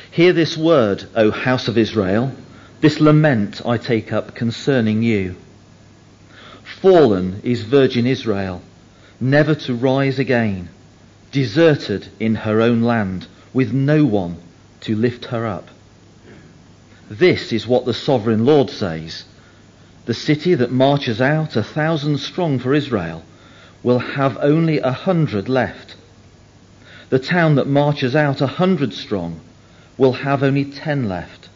Hear this word, O house of Israel, this lament I take up concerning you. Fallen is Virgin Israel, never to rise again, deserted in her own land, with no one to lift her up. This is what the sovereign Lord says. The city that marches out 1,000 strong for Israel will have only 100 left. The town that marches out 100 strong will have only 10 left.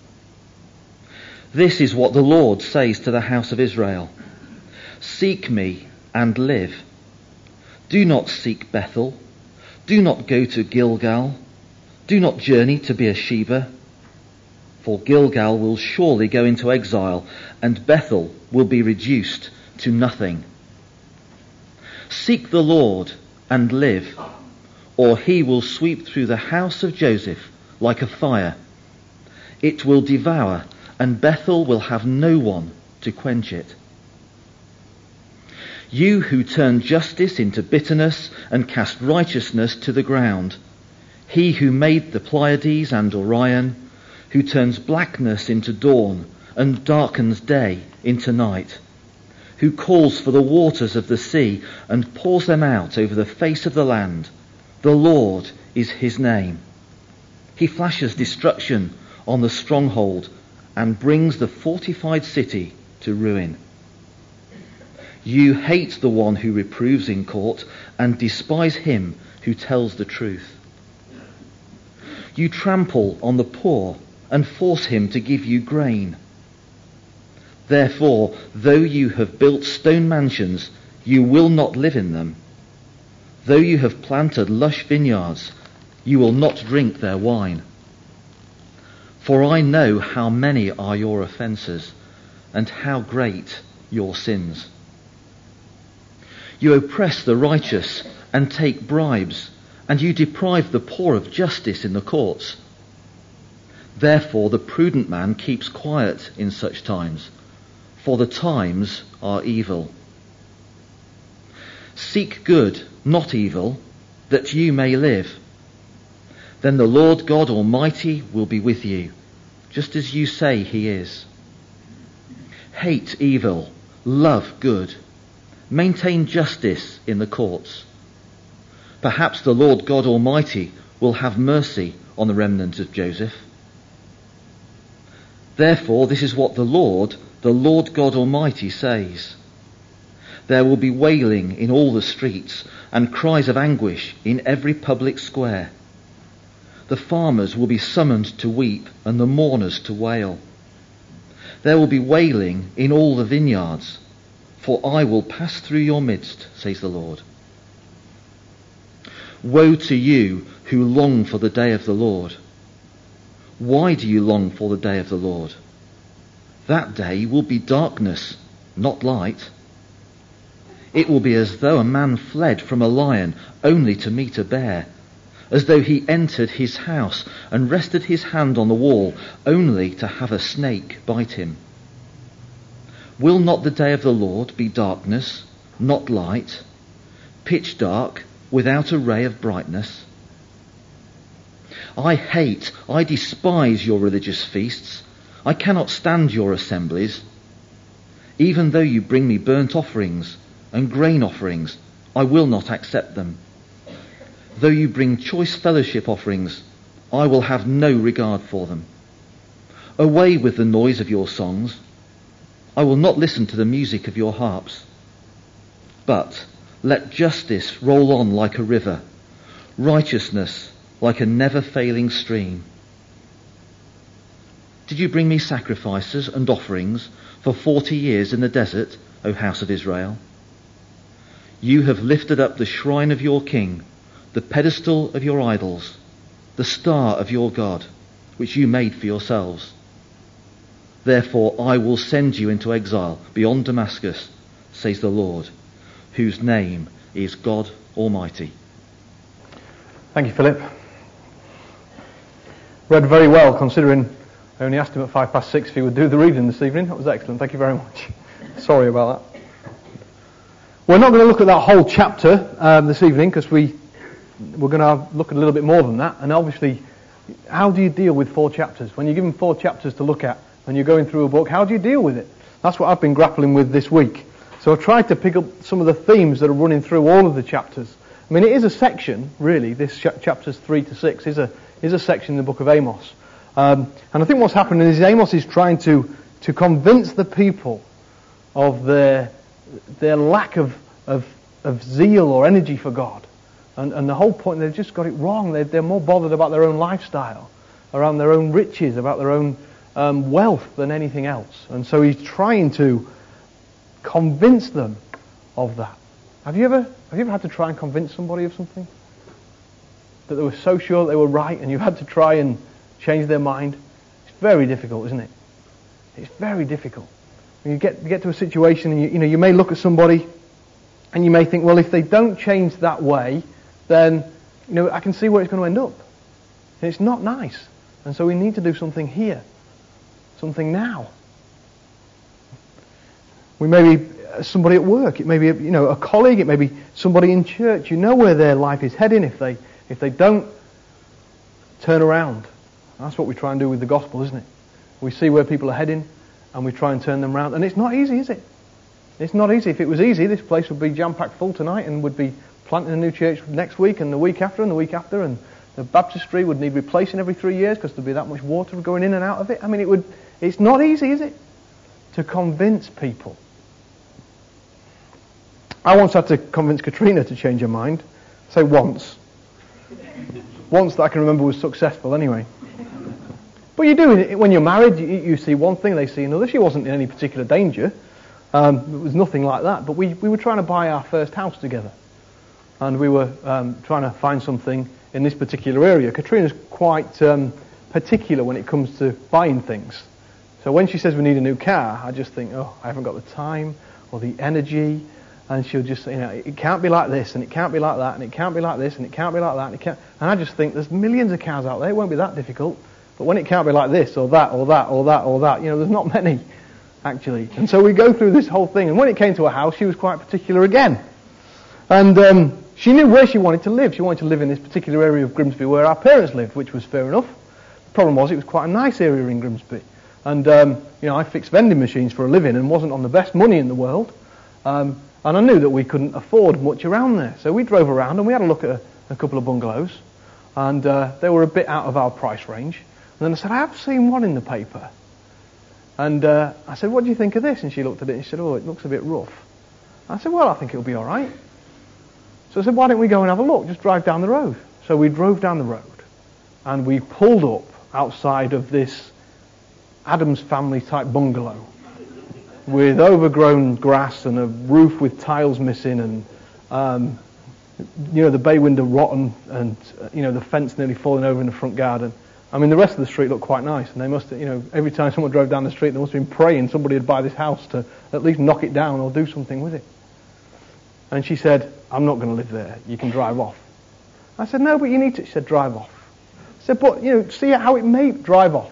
This is what the Lord says to the house of Israel. Seek me and live. Do not seek Bethel. Do not go to Gilgal. Do not journey to Beersheba. For Gilgal will surely go into exile, and Bethel will be reduced to nothing. Seek the Lord and live, or he will sweep through the house of Joseph like a fire. It will devour, and Bethel will have no one to quench it. You who turn justice into bitterness and cast righteousness to the ground, he who made the Pleiades and Orion, who turns blackness into dawn and darkens day into night, who calls for the waters of the sea and pours them out over the face of the land. The Lord is his name. He flashes destruction on the stronghold and brings the fortified city to ruin. You hate the one who reproves in court and despise him who tells the truth. You trample on the poor and force him to give you grain. Therefore, though you have built stone mansions, you will not live in them. Though you have planted lush vineyards, you will not drink their wine. For I know how many are your offences, and how great your sins. You oppress the righteous and take bribes, and you deprive the poor of justice in the courts. Therefore the prudent man keeps quiet in such times, for the times are evil. Seek good, not evil, that you may live. Then the Lord God Almighty will be with you, just as you say he is. Hate evil, love good, maintain justice in the courts. Perhaps the Lord God Almighty will have mercy on the remnant of Joseph. Therefore, this is what the Lord God Almighty says. There will be wailing in all the streets and cries of anguish in every public square. The farmers will be summoned to weep and the mourners to wail. There will be wailing in all the vineyards, for I will pass through your midst, says the Lord. Woe to you who long for the day of the Lord. Why do you long for the day of the Lord? That day will be darkness, not light. It will be as though a man fled from a lion only to meet a bear, as though he entered his house and rested his hand on the wall only to have a snake bite him. Will not the day of the Lord be darkness, not light, pitch dark, without a ray of brightness? I despise your religious feasts. I cannot stand your assemblies. Even though you bring me burnt offerings and grain offerings, I will not accept them. Though you bring choice fellowship offerings, I will have no regard for them. Away with the noise of your songs. I will not listen to the music of your harps. But let justice roll on like a river, righteousness like a never-failing stream. Did you bring me sacrifices and offerings for 40 years in the desert, O house of Israel? You have lifted up the shrine of your king, the pedestal of your idols, the star of your God, which you made for yourselves. Therefore I will send you into exile beyond Damascus, says the Lord, whose name is God Almighty. Thank you, Philip. Read very well, considering I only asked him at 6:05 if he would do the reading this evening. That was excellent. Thank you very much. Sorry about that. We're not going to look at that whole chapter this evening, because we're going to look at a little bit more than that. And obviously, How do you deal with 4 chapters? When you're given 4 chapters to look at and you're going through a book, how do you deal with it? That's what I've been grappling with this week. So I've tried to pick up some of the themes that are running through all of the chapters. I mean, it is a section, really. This chapters 3 to 6 is a section in the book of Amos. And I think what's happening is Amos is trying to convince the people of their lack of zeal or energy for God. And the whole point, they've just got it wrong. They're more bothered about their own lifestyle, around their own riches, about their own wealth than anything else. And so he's trying to convince them of that. Have you ever had to try and convince somebody of something? That they were so sure that they were right and you had to try and change their mind? It's very difficult, isn't it? It's very difficult. When you get to a situation and you may look at somebody and you may think, well, if they don't change that way, then I can see where it's going to end up. And it's not nice. And so we need to do something here. Something now. We may be somebody at work. It may be a colleague. It may be somebody in church. You know where their life is heading if they don't turn around. That's what we try and do with the gospel, isn't it? We see where people are heading and we try and turn them around. And it's not easy, is it? It's not easy. If it was easy, this place would be jam-packed full tonight and would be planting a new church next week and the week after and the week after, and the baptistry would need replacing every 3 years because there'd be that much water going in and out of it. I mean, it's not easy, is it? To convince people. I once had to convince Katrina to change her mind. Say once. Once that I can remember was successful anyway. But you do it when you're married. You see one thing, they see another. She wasn't in any particular danger. It was nothing like that. But we were trying to buy our first house together. And we were trying to find something in this particular area. Katrina's quite particular when it comes to buying things. So when she says we need a new car, I just think, I haven't got the time or the energy. And she'll just say, it can't be like this, and it can't be like that, and it can't be like this, and it can't be like that, and it can't. And I just think there's millions of cars out there. It won't be that difficult. But when it can't be like this, or that, or that, or that, or that, there's not many, actually. And so we go through this whole thing. And when it came to a house, she was quite particular again. And she knew where she wanted to live. She wanted to live in this particular area of Grimsby where our parents lived, which was fair enough. The problem was it was quite a nice area in Grimsby. And, I fixed vending machines for a living and wasn't on the best money in the world. And I knew that we couldn't afford much around there. So we drove around and we had a look at a couple of bungalows. And they were a bit out of our price range. And then I said, I have seen one in the paper. And I said, what do you think of this? And she looked at it and she said, it looks a bit rough. I said, well, I think it'll be all right. So I said, why don't we go and have a look? Just drive down the road. So we drove down the road. And we pulled up outside of this Addams Family type bungalow with overgrown grass and a roof with tiles missing and the bay window rotten and the fence nearly falling over in the front garden. I mean, the rest of the street looked quite nice, and they must have, every time someone drove down the street, they must have been praying somebody would buy this house to at least knock it down or do something with it. And she said, I'm not going to live there. You can drive off. I said, no, but you need to. She said, drive off. I said, but, see how it may drive off.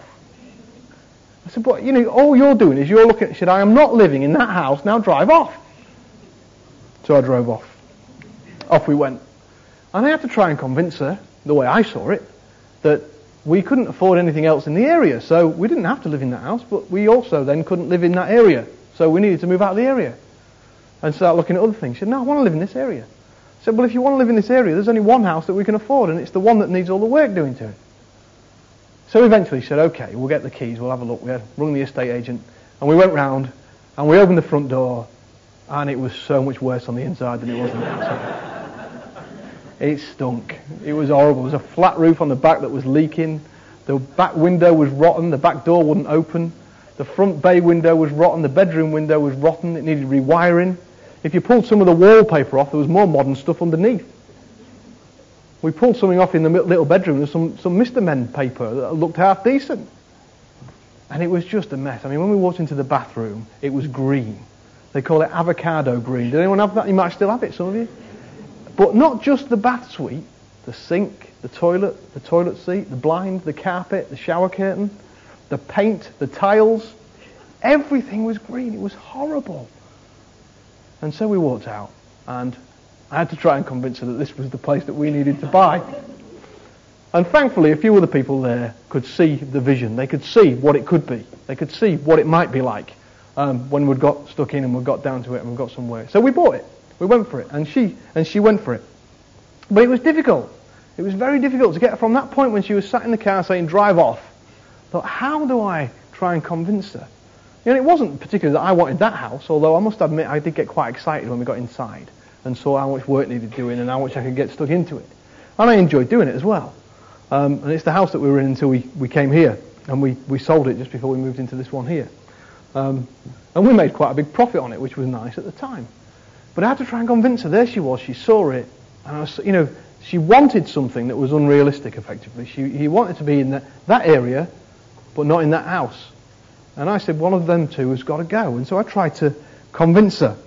I said, but, all you're doing is you're looking. She said, I am not living in that house. Now drive off. So I drove off. Off we went. And I had to try and convince her, the way I saw it, that we couldn't afford anything else in the area. So we didn't have to live in that house, but we also then couldn't live in that area. So we needed to move out of the area and start looking at other things. She said, no, I want to live in this area. I said, well, if you want to live in this area, there's only one house that we can afford, and it's the one that needs all the work doing to it. So eventually she said, okay, we'll get the keys, we'll have a look. We had rung the estate agent, and we went round, and we opened the front door, and it was so much worse on the inside than it was on the outside. It stunk. It was horrible. There was a flat roof on the back that was leaking. The back window was rotten. The back door wouldn't open. The front bay window was rotten. The bedroom window was rotten. It needed rewiring. If you pulled some of the wallpaper off, there was more modern stuff underneath. We pulled something off in the little bedroom. There was some Mr. Men paper that looked half decent. And it was just a mess. I mean, when we walked into the bathroom, it was green. They call it avocado green. Did anyone have that? You might still have it, some of you. But not just the bath suite, the sink, the toilet seat, the blind, the carpet, the shower curtain, the paint, the tiles. Everything was green. It was horrible. And so we walked out, and I had to try and convince her that this was the place that we needed to buy. And thankfully, a few other people there could see the vision. They could see what it could be. They could see what it might be like when we'd got stuck in and we got down to it and we got somewhere. So we bought it. We went for it. And she went for it. But it was difficult. It was very difficult to get from that point when she was sat in the car saying, drive off. I thought, how do I try and convince her? You know, it wasn't particularly that I wanted that house, although I must admit I did get quite excited when we got inside and saw how much work needed doing and how much I could get stuck into it. And I enjoyed doing it as well. And it's the house that we were in until we came here, and we sold it just before we moved into this one here. And we made quite a big profit on it, which was nice at the time. But I had to try and convince her. There she was, she saw it, and she wanted something that was unrealistic, effectively. He wanted to be in that area, but not in that house. And I said, one of them two has got to go. And so I tried to convince her.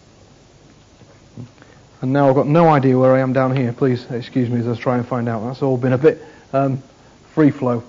And now I've got no idea where I am down here. Please excuse me as I try and find out. That's all been a bit free flow.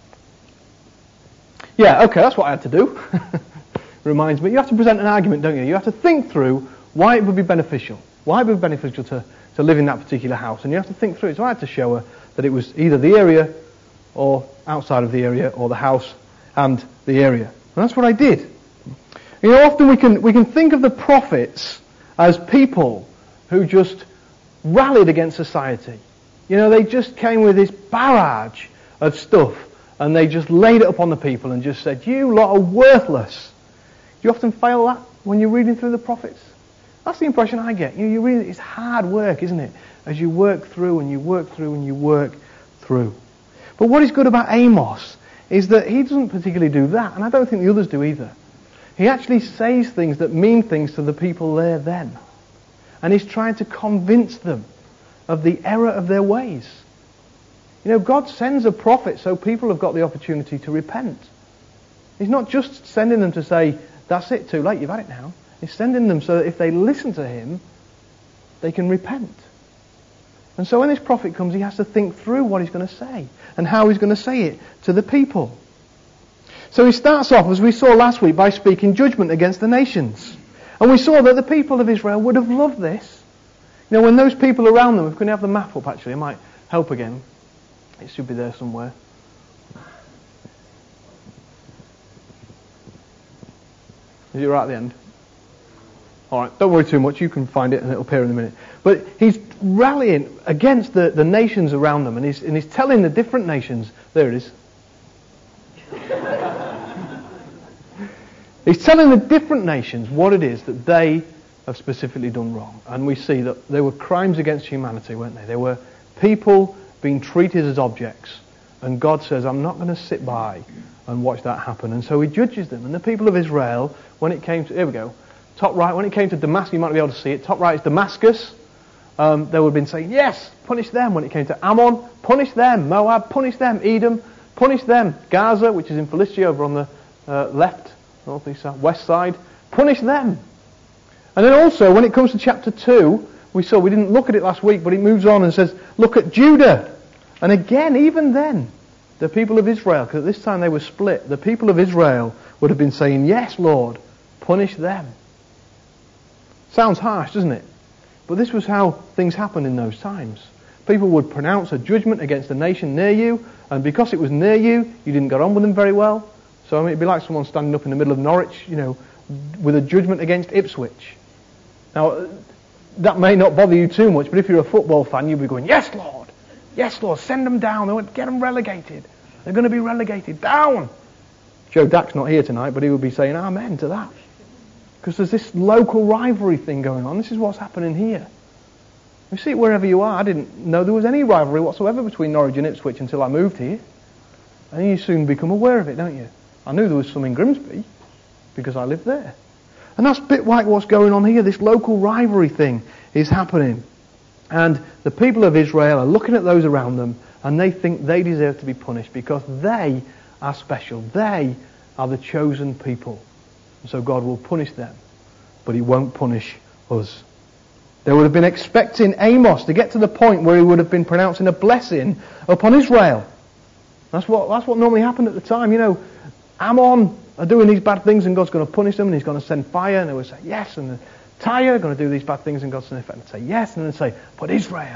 Yeah, okay, that's what I had to do. Reminds me, you have to present an argument, don't you? You have to think through why it would be beneficial. Why it would be beneficial to live in that particular house. And you have to think through it. So I had to show her that it was either the area or outside of the area, or the house and the area. And that's what I did. You know, often we can think of the prophets as people who just rallied against society. You know, they just came with this barrage of stuff and they just laid it upon the people and just said, you lot are worthless. Do you often fail that when you're reading through the prophets? That's the impression I get. You read it, it's hard work, isn't it? As you work through and you work through and you work through. But what is good about Amos is that he doesn't particularly do that, and I don't think the others do either. He actually says things that mean things to the people there then. And he's trying to convince them of the error of their ways. You know, God sends a prophet so people have got the opportunity to repent. He's not just sending them to say, that's it, too late, you've had it now. He's sending them so that if they listen to him, they can repent. And so when this prophet comes, he has to think through what he's going to say and how he's going to say it to the people. So he starts off, as we saw last week, by speaking judgment against the nations. And we saw that the people of Israel would have loved this. You know, when those people around them, if we can have the map up actually, it might help again. It should be there somewhere. Is it right at the end? Alright, don't worry too much, you can find it and it'll appear in a minute. But he's rallying against the nations around them, and he's telling the different nations, there it is. He's telling the different nations what it is that they have specifically done wrong. And we see that there were crimes against humanity, weren't they? There were people being treated as objects. And God says, I'm not going to sit by and watch that happen. And so he judges them. And the people of Israel, when it came to, here we go, top right, when it came to Damascus, you might be able to see it, top right is Damascus. They would have been saying, yes, punish them. When it came to Ammon, punish them. Moab, punish them. Edom, punish them. Gaza, which is in Philistia over on the left, north, east, south, west side, punish them. And then also, when it comes to chapter 2, we didn't look at it last week, but it moves on and says, look at Judah. And again, even then, the people of Israel, because at this time they were split, the people of Israel would have been saying, yes, Lord, punish them. Sounds harsh, doesn't it? But this was how things happened in those times. People would pronounce a judgment against a nation near you, and because it was near you, you didn't get on with them very well. So I mean, it'd be like someone standing up in the middle of Norwich, you know, with a judgment against Ipswich. Now, that may not bother you too much, but if you're a football fan, you'll be going, yes, Lord, send them down, get them relegated. They're going to be relegated, down. Joe Dack's not here tonight, but he would be saying amen to that. Because there's this local rivalry thing going on. This is what's happening here. You see it wherever you are. I didn't know there was any rivalry whatsoever between Norwich and Ipswich until I moved here. And you soon become aware of it, don't you? I knew there was some in Grimsby because I lived there. And that's a bit like what's going on here. This local rivalry thing is happening. And the people of Israel are looking at those around them and they think they deserve to be punished because they are special. They are the chosen people. And so God will punish them, but he won't punish us. They would have been expecting Amos to get to the point where he would have been pronouncing a blessing upon Israel. That's what normally happened at the time. You know, Ammon are doing these bad things and God's going to punish them and he's going to send fire, and they would say yes, and Tyre are going to do these bad things and God's going to say yes, and then say, but Israel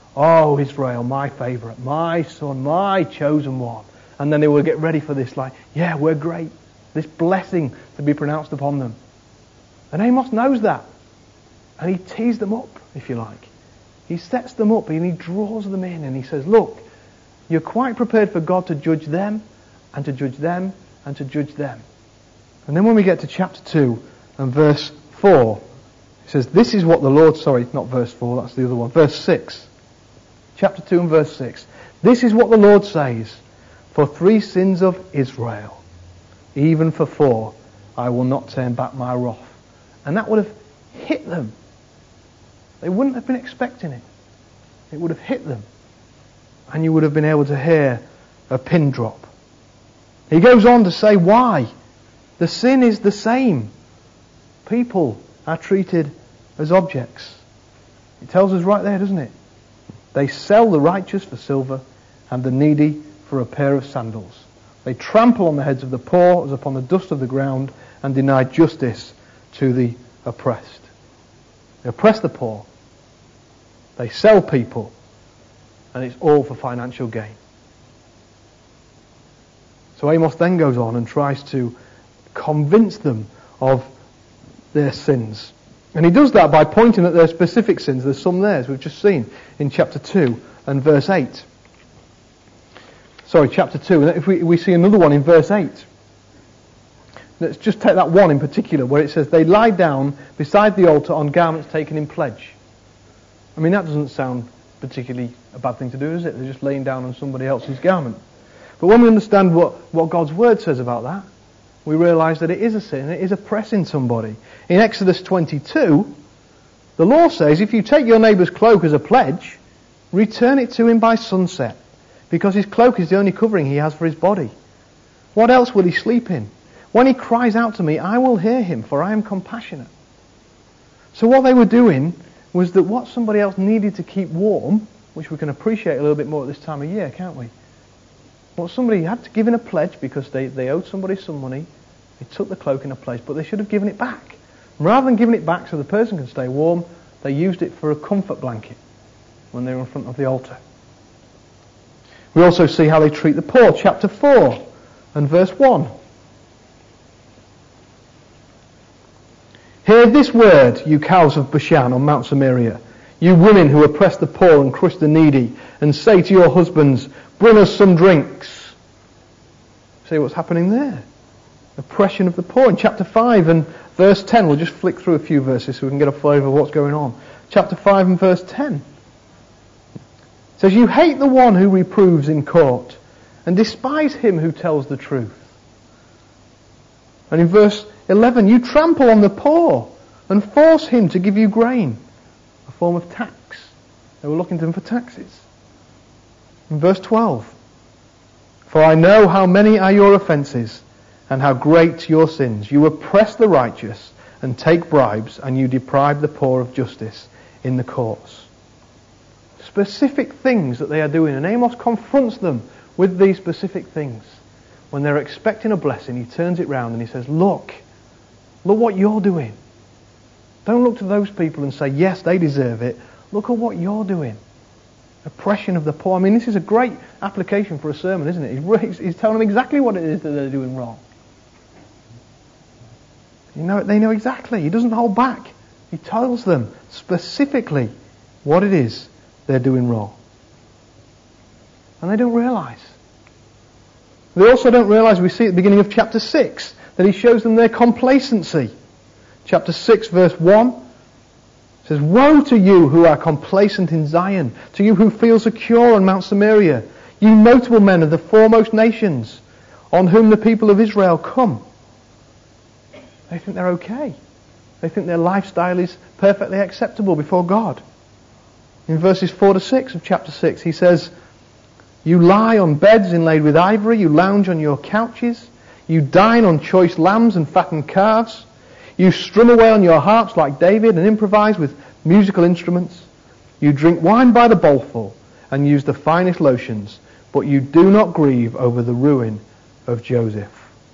Oh, Israel, my favourite, my son, my chosen one. And then they will get ready for this, like, yeah, we're great. This blessing to be pronounced upon them. And Amos knows that. And he tees them up, if you like. He sets them up and he draws them in and he says, look, you're quite prepared for God to judge them and to judge them and to judge them. And then when we get to chapter 2 and verse 4, he says, this is what the Lord, sorry, not verse 4, that's the other one, verse 6. Chapter 2 and verse 6. This is what the Lord says, for 3 sins of Israel, even for 4, I will not turn back my wrath. And that would have hit them. They wouldn't have been expecting it. It would have hit them. And you would have been able to hear a pin drop. He goes on to say why. The sin is the same. People are treated as objects. It tells us right there, doesn't it? They sell the righteous for silver and the needy for a pair of sandals. They trample on the heads of the poor as upon the dust of the ground and deny justice to the oppressed. They oppress the poor. They sell people. And it's all for financial gain. So Amos then goes on and tries to convince them of their sins. And he does that by pointing at their specific sins. There's some there, as we've just seen in chapter 2 and verse 8. Sorry, chapter 2. And if we see another one in verse 8. Let's just take that one in particular where it says, they lie down beside the altar on garments taken in pledge. I mean, that doesn't sound particularly a bad thing to do, is it? They're just laying down on somebody else's garment. But when we understand what God's Word says about that, we realise that it is a sin, it is oppressing somebody. In Exodus 22, the law says, if you take your neighbour's cloak as a pledge, return it to him by sunset, because his cloak is the only covering he has for his body. What else will he sleep in? When he cries out to me, I will hear him, for I am compassionate. So what they were doing was that what somebody else needed to keep warm, which we can appreciate a little bit more at this time of year, can't we? What somebody had to give in a pledge because they owed somebody some money, they took the cloak in a pledge, but they should have given it back. Rather than giving it back so the person can stay warm, they used it for a comfort blanket when they were in front of the altar. We also see how they treat the poor, chapter 4 and verse 1. Hear this word, you cows of Bashan on Mount Samaria, you women who oppress the poor and crush the needy, and say to your husbands, bring us some drinks. See what's happening there? Oppression of the poor. In chapter 5 and verse 10, we'll just flick through a few verses so we can get a flavour of what's going on. Chapter 5 and verse 10. It says, you hate the one who reproves in court, and despise him who tells the truth. And in verse 11, you trample on the poor and force him to give you grain, a form of tax. They were looking to him for taxes. In verse 12, for I know how many are your offences and how great your sins. You oppress the righteous and take bribes, and you deprive the poor of justice in the courts. Specific things that they are doing, and Amos confronts them with these specific things. When they're expecting a blessing, he turns it round and he says, look what you're doing. Don't look to those people and say, yes, they deserve it. Look at what you're doing. Oppression of the poor. I mean, this is a great application for a sermon, isn't it? He's telling them exactly what it is that they're doing wrong. They know exactly. He doesn't hold back. He tells them specifically what it is they're doing wrong. And they don't realise. They also don't realise, we see at the beginning of chapter 6, that he shows them their complacency. Chapter 6 verse 1 says, woe to you who are complacent in Zion, to you who feel secure on Mount Samaria, you notable men of the foremost nations, on whom the people of Israel come. They think they're okay. They think their lifestyle is perfectly acceptable before God. In verses 4 to 6 of chapter 6, he says, you lie on beds inlaid with ivory, you lounge on your couches, you dine on choice lambs and fattened calves, you strum away on your harps like David and improvise with musical instruments. You drink wine by the bowlful and use the finest lotions, but you do not grieve over the ruin of Joseph.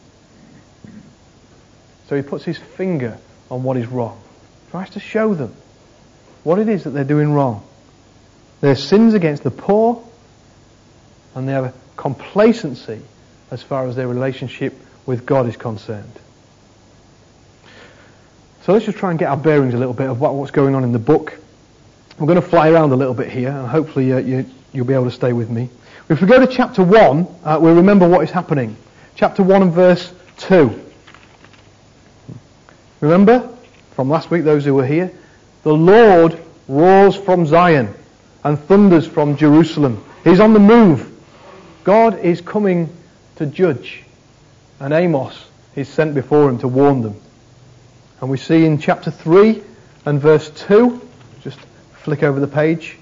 So he puts his finger on what is wrong. Tries to show them what it is that they're doing wrong. their sins against the poor, and they have a complacency as far as their relationship with God is concerned. So let's just try and get our bearings a little bit of what's going on in the book. We're going to fly around a little bit here, and hopefully you'll be able to stay with me. If we go to chapter 1, we'll remember what is happening. Chapter 1 and verse 2. Remember, from last week, those who were here, the Lord roars from Zion and thunders from Jerusalem. He's on the move. God is coming to judge, and Amos is sent before him to warn them. And we see in chapter 3 and verse 2, just flick over the page.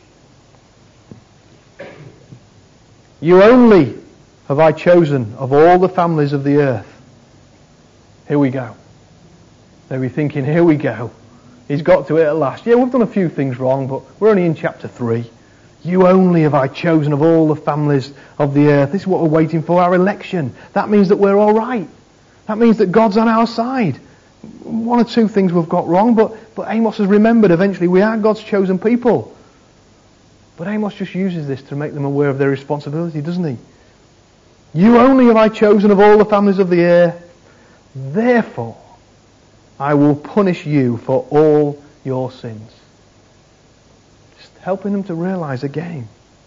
You only have I chosen of all the families of the earth. Here we go. They'll be thinking, here we go. He's got to it at last. Yeah, we've done a few things wrong, but we're only in chapter 3. You only have I chosen of all the families of the earth. This is what we're waiting for, our election. That means that we're all right. That means that God's on our side. One or two things we've got wrong, but Amos has remembered eventually we are God's chosen people. But Amos just uses this to make them aware of their responsibility, doesn't he? You only have I chosen of all the families of the earth. Therefore, I will punish you for all your sins. Just helping them to realize again.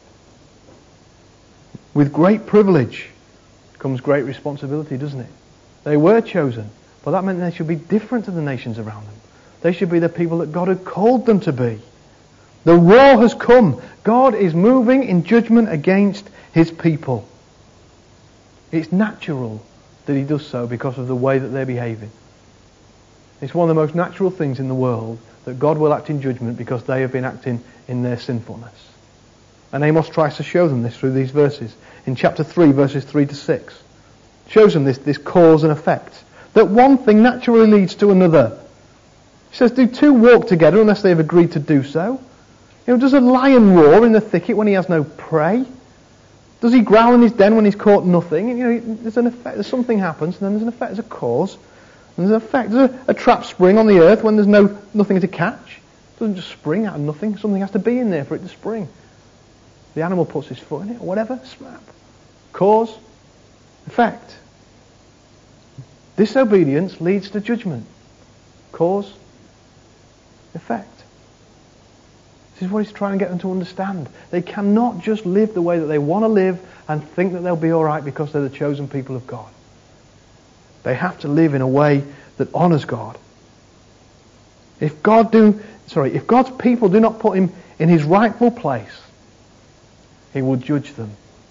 With great privilege comes great responsibility, doesn't it? They were chosen, but that meant they should be different to the nations around them. They should be the people that God had called them to be. The roar has come. God is moving in judgment against his people. It's natural that he does so because of the way that they're behaving. It's one of the most natural things in the world that God will act in judgment because they have been acting in their sinfulness. And Amos tries to show them this through these verses. In chapter 3, verses 3 to 6. Shows them this cause and effect. That one thing naturally leads to another. He says, do two walk together unless they have agreed to do so? Does a lion roar in the thicket when he has no prey? Does he growl in his den when he's caught nothing? There's an effect. There's something happens, and then there's an effect. There's a cause. And there's an effect. There's a trap spring on the earth when there's nothing to catch. It doesn't just spring out of nothing. Something has to be in there for it to spring. The animal puts his foot in it, or whatever. Snap. Cause. Effect. Disobedience leads to judgment. Cause. Effect. This is what he's trying to get them to understand. They cannot just live the way that they want to live and think that they'll be all right because they're the chosen people of God. They have to live in a way that honours God. If God's people do not put him in his rightful place, he will judge them.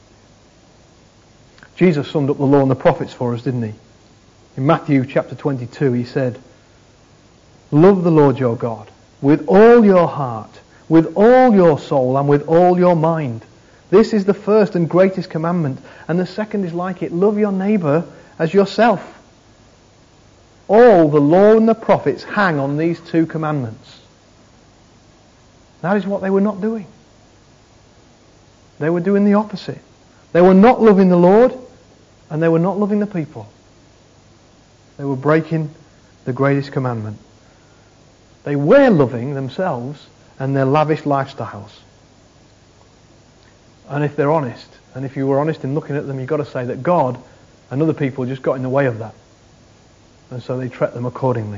Jesus summed up the law and the prophets for us, didn't he? In Matthew chapter 22 he said, love the Lord your God with all your heart, with all your soul and with all your mind. This is the first and greatest commandment, and the second is like it. Love your neighbour as yourself. All the law and the prophets hang on these two commandments. That is what they were not doing. They were doing the opposite. They were not loving the Lord, and they were not loving the people. They were breaking the greatest commandment. They were loving themselves and their lavish lifestyles. And if they're honest, and if you were honest in looking at them, you've got to say that God and other people just got in the way of that. And so they treat them accordingly.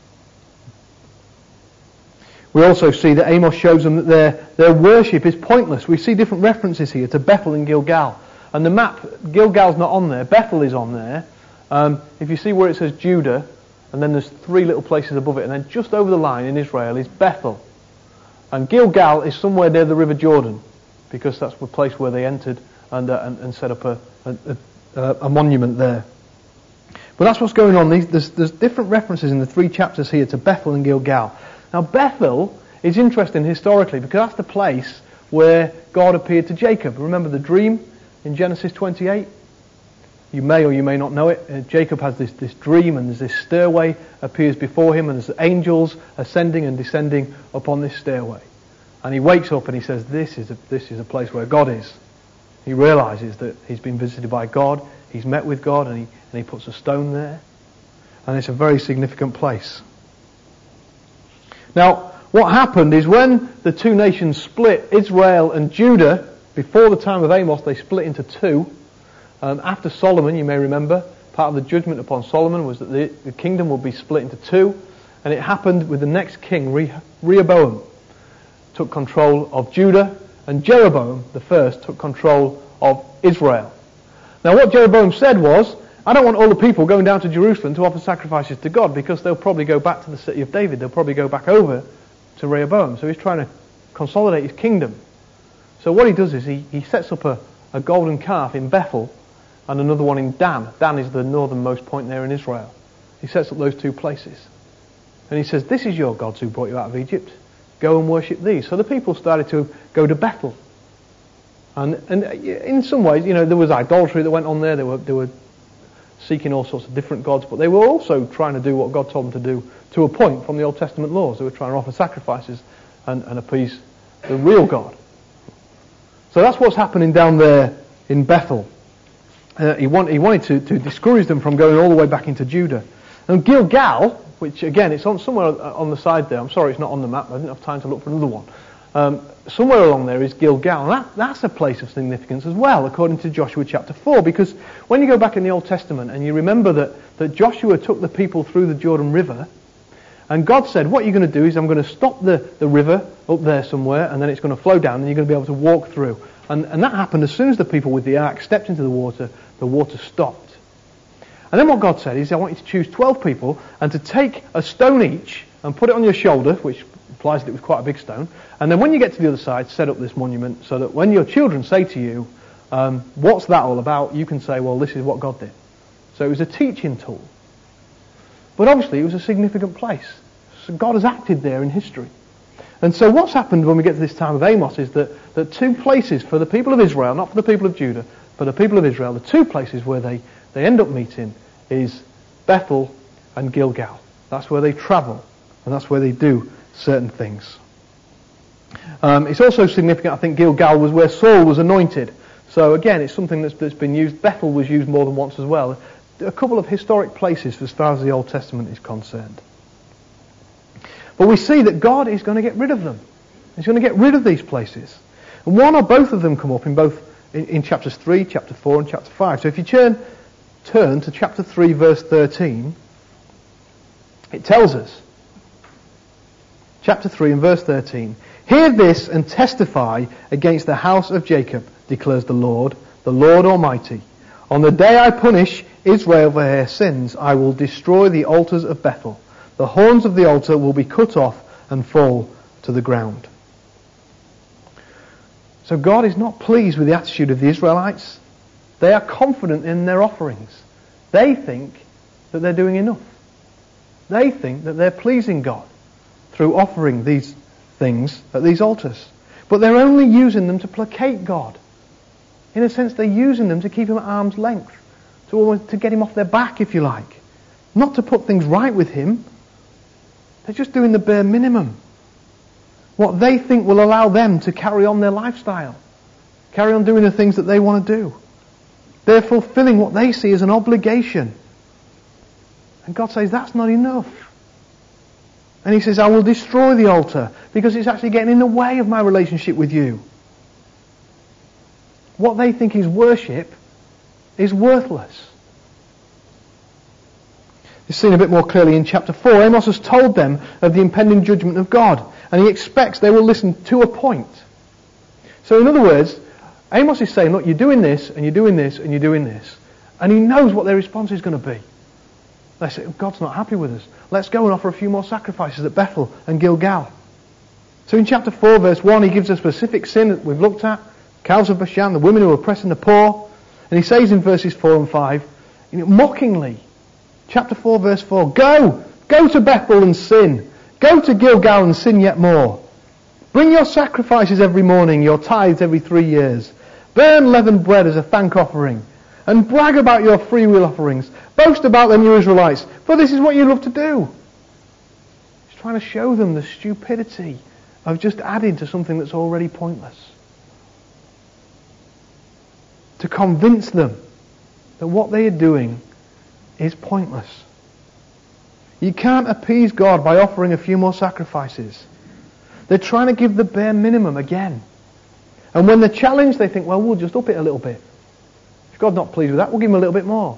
We also see that Amos shows them that their worship is pointless. We see different references here to Bethel and Gilgal. And the map, Gilgal's not on there, Bethel is on there. If you see where it says Judah, and then there's three little places above it, and then just over the line in Israel is Bethel. And Gilgal is somewhere near the River Jordan, because that's the place where they entered and set up a monument there. But that's what's going on. There's different references in the three chapters here to Bethel and Gilgal. Now Bethel is interesting historically because that's the place where God appeared to Jacob. Remember the dream in Genesis 28? You may or you may not know it. Jacob has this dream, and there's this stairway appears before him, and there's angels ascending and descending upon this stairway. And he wakes up and he says, this is a place where God is. He realizes that he's been visited by God, he's met with God, and he puts a stone there. And it's a very significant place. Now, what happened is when the two nations split, Israel and Judah, before the time of Amos, they split into two. After Solomon, you may remember, part of the judgment upon Solomon was that the kingdom would be split into two. And it happened with the next king, Rehoboam, took control of Judah, and Jeroboam, the first, took control of Israel. Now what Jeroboam said was, I don't want all the people going down to Jerusalem to offer sacrifices to God, because they'll probably go back to the city of David. They'll probably go back over to Rehoboam. So he's trying to consolidate his kingdom. So what he does is he sets up a golden calf in Bethel and another one in Dan. Dan is the northernmost point there in Israel. He sets up those two places. And he says, this is your gods who brought you out of Egypt. Go and worship these. So the people started to go to Bethel. And in some ways, there was idolatry that went on there. They were seeking all sorts of different gods, but they were also trying to do what God told them to do to a point from the Old Testament laws. They were trying to offer sacrifices and appease the real God. So that's what's happening down there in Bethel. He wanted to discourage them from going all the way back into Judah. And Gilgal, which again, it's somewhere on the side there. I'm sorry it's not on the map. I didn't have time to look for another one. Somewhere along there is Gilgal. And that's a place of significance as well, according to Joshua chapter 4. Because when you go back in the Old Testament and you remember that Joshua took the people through the Jordan River, and God said, what you're going to do is I'm going to stop the river up there somewhere, and then it's going to flow down, and you're going to be able to walk through. And that happened as soon as the people with the ark stepped into the water stopped. And then what God said is, I want you to choose 12 people and to take a stone each and put it on your shoulder, which implies that it was quite a big stone. And then when you get to the other side, set up this monument so that when your children say to you, what's that all about? You can say, well, this is what God did. So it was a teaching tool. But obviously it was a significant place. So God has acted there in history. And so what's happened when we get to this time of Amos is that two places for the people of Israel, not for the people of Judah, for the people of Israel, the two places where they end up meeting is Bethel and Gilgal. That's where they travel, and that's where they do certain things. It's also significant, I think Gilgal was where Saul was anointed. So again, it's something that's been used. Bethel was used more than once as well. A couple of historic places as far as the Old Testament is concerned. But we see that God is going to get rid of them. He's going to get rid of these places. And one or both of them come up in chapters 3, chapter 4 and chapter 5. So if you turn to chapter 3 verse 13, it tells us, chapter 3 and verse 13, hear this and testify against the house of Jacob, declares the Lord Almighty. On the day I punish Israel for her sins, I will destroy the altars of Bethel. The horns of the altar will be cut off and fall to the ground. So God is not pleased with the attitude of the Israelites. They are confident in their offerings. They think that they're doing enough. They think that they're pleasing God through offering these things at these altars. But they're only using them to placate God. In a sense, they're using them to keep him at arm's length, to get him off their back, if you like. Not to put things right with him. They're just doing the bare minimum. What they think will allow them to carry on their lifestyle. Carry on doing the things that they want to do. They're fulfilling what they see as an obligation. And God says, that's not enough. And he says, I will destroy the altar because it's actually getting in the way of my relationship with you. What they think is worship is worthless. It's seen a bit more clearly in chapter 4. Amos has told them of the impending judgment of God, and he expects they will listen to a point. So in other words, Amos is saying, look, you're doing this, and you're doing this, and you're doing this. And he knows what their response is going to be. They say, God's not happy with us. Let's go and offer a few more sacrifices at Bethel and Gilgal. So in chapter 4, verse 1, he gives a specific sin that we've looked at. Cows of Bashan, the women who are oppressing the poor. And he says in verses 4 and 5, mockingly, chapter 4, verse 4, Go to Bethel and sin. Go to Gilgal and sin yet more. Bring your sacrifices every morning, your tithes every 3 years. Burn leavened bread as a thank offering. And brag about your freewill offerings. Boast about them, you Israelites, for this is what you love to do. He's trying to show them the stupidity of just adding to something that's already pointless. To convince them that what they are doing is pointless. You can't appease God by offering a few more sacrifices. They're trying to give the bare minimum again. And when they're challenged, they think, well, we'll just up it a little bit. If God's not pleased with that, we'll give him a little bit more.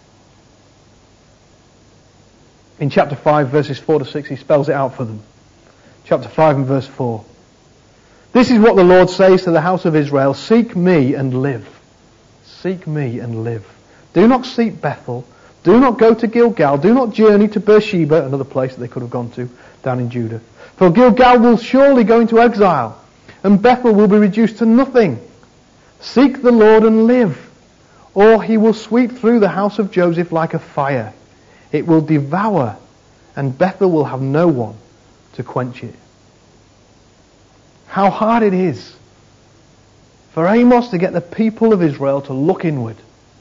In chapter 5, verses 4 to 6, he spells it out for them. Chapter 5 and verse 4. This is what the Lord says to the house of Israel, seek me and live. Seek me and live. Do not seek Bethel. Do not go to Gilgal. Do not journey to Beersheba, another place that they could have gone to down in Judah. For Gilgal will surely go into exile, and Bethel will be reduced to nothing. Seek the Lord and live, or he will sweep through the house of Joseph like a fire. It will devour, and Bethel will have no one to quench it. How hard it is for Amos to get the people of Israel to look inward,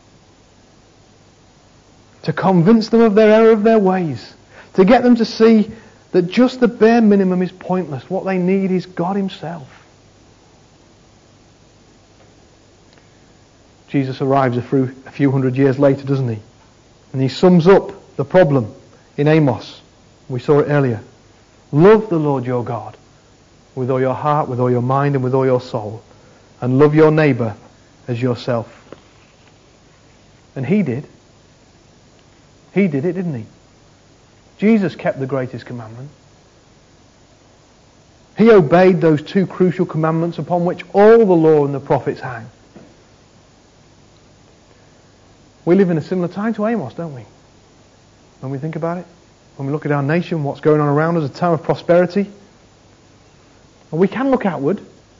to convince them of their error of their ways, to get them to see that just the bare minimum is pointless. What they need is God himself. Jesus arrives a few hundred years later, doesn't he? And he sums up the problem in Amos. We saw it earlier. Love the Lord your God with all your heart, with all your mind, and with all your soul. And love your neighbour as yourself. And he did. He did it, didn't he? Jesus kept the greatest commandment. He obeyed those two crucial commandments upon which all the law and the prophets hang. We live in a similar time to Amos, don't we? When we think about it. When we look at our nation, what's going on around us, a time of prosperity. And we can look outward.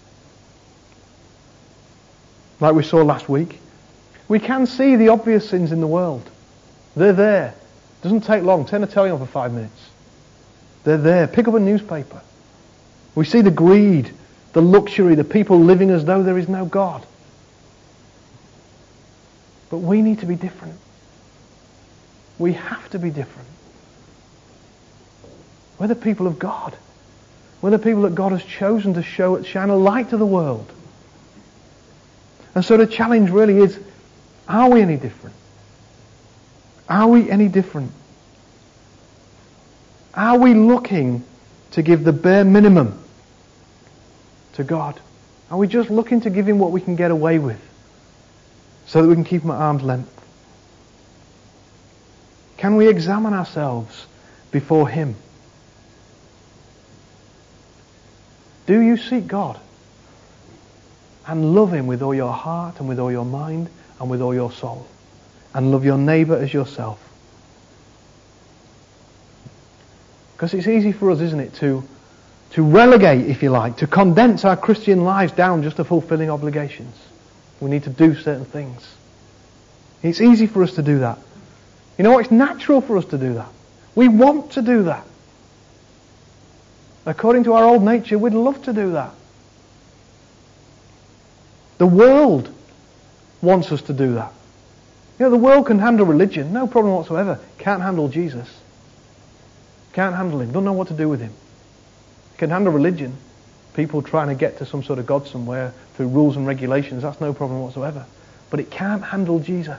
Like we saw last week. We can see the obvious sins in the world. They're there. It doesn't take long. Turn the telly on for 5 minutes. They're there. Pick up a newspaper. We see the greed, the luxury, the people living as though there is no God. But we need to be different. We have to be different. We're the people of God. We're the people that God has chosen to shine a light to the world. And so the challenge really is, are we any different? Are we any different? Are we looking to give the bare minimum to God? Are we just looking to give him what we can get away with so that we can keep him at arm's length? Can we examine ourselves before him? Do you seek God and love him with all your heart and with all your mind and with all your soul? And love your neighbour as yourself? Because it's easy for us, isn't it, to relegate, if you like, to condense our Christian lives down just to fulfilling obligations. We need to do certain things. It's easy for us to do that. You know what? It's natural for us to do that. We want to do that. According to our old nature, we'd love to do that. The world wants us to do that. You know, the world can handle religion, no problem whatsoever. Can't handle Jesus. Can't handle him. Don't know what to do with him. Can handle religion. People trying to get to some sort of God somewhere through rules and regulations, that's no problem whatsoever. But it can't handle Jesus.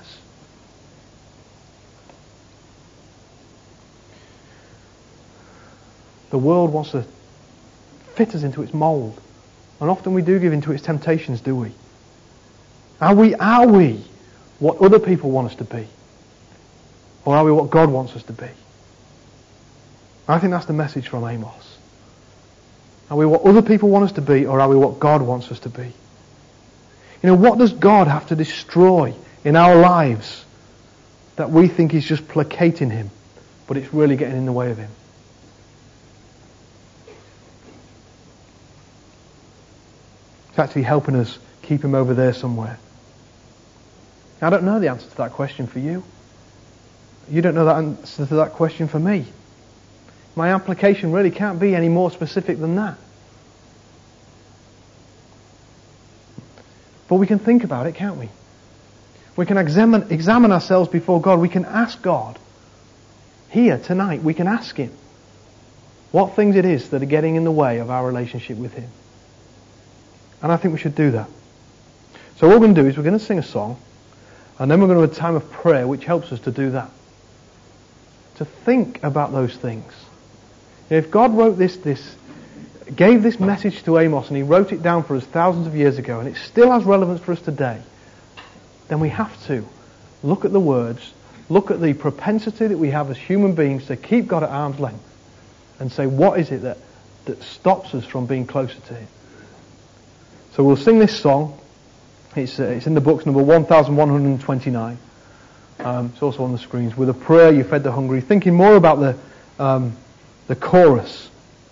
The world wants to fit us into its mould. And often we do give into its temptations, do we? Are we what other people want us to be? Or are we what God wants us to be? I think that's the message from Amos. Are we what other people want us to be, or are we what God wants us to be? You know, what does God have to destroy in our lives that we think is just placating him, but it's really getting in the way of him? It's actually helping us keep him over there somewhere. I don't know the answer to that question for you. You don't know the answer to that question for me. My application really can't be any more specific than that. But we can think about it, can't we? We can examine ourselves before God. We can ask God. Here, tonight, we can ask him what things it is that are getting in the way of our relationship with him. And I think we should do that. So what we're going to do is we're going to sing a song, and then we're going to have a time of prayer which helps us to do that. To think about those things. If God wrote this gave this message to Amos and he wrote it down for us thousands of years ago and it still has relevance for us today, then we have to look at the words, look at the propensity that we have as human beings to keep God at arm's length and say, what is it that stops us from being closer to Him? So we'll sing this song. It's in the books, number 1129. It's also on the screens. With a prayer you fed the hungry. Thinking more about the chorus.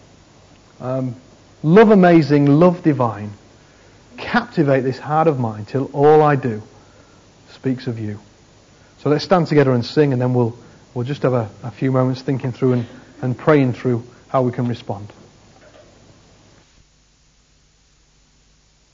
Love amazing, love divine. Captivate this heart of mine till all I do speaks of you. So let's stand together and sing, and then we'll just have a few moments thinking through and praying through how we can respond.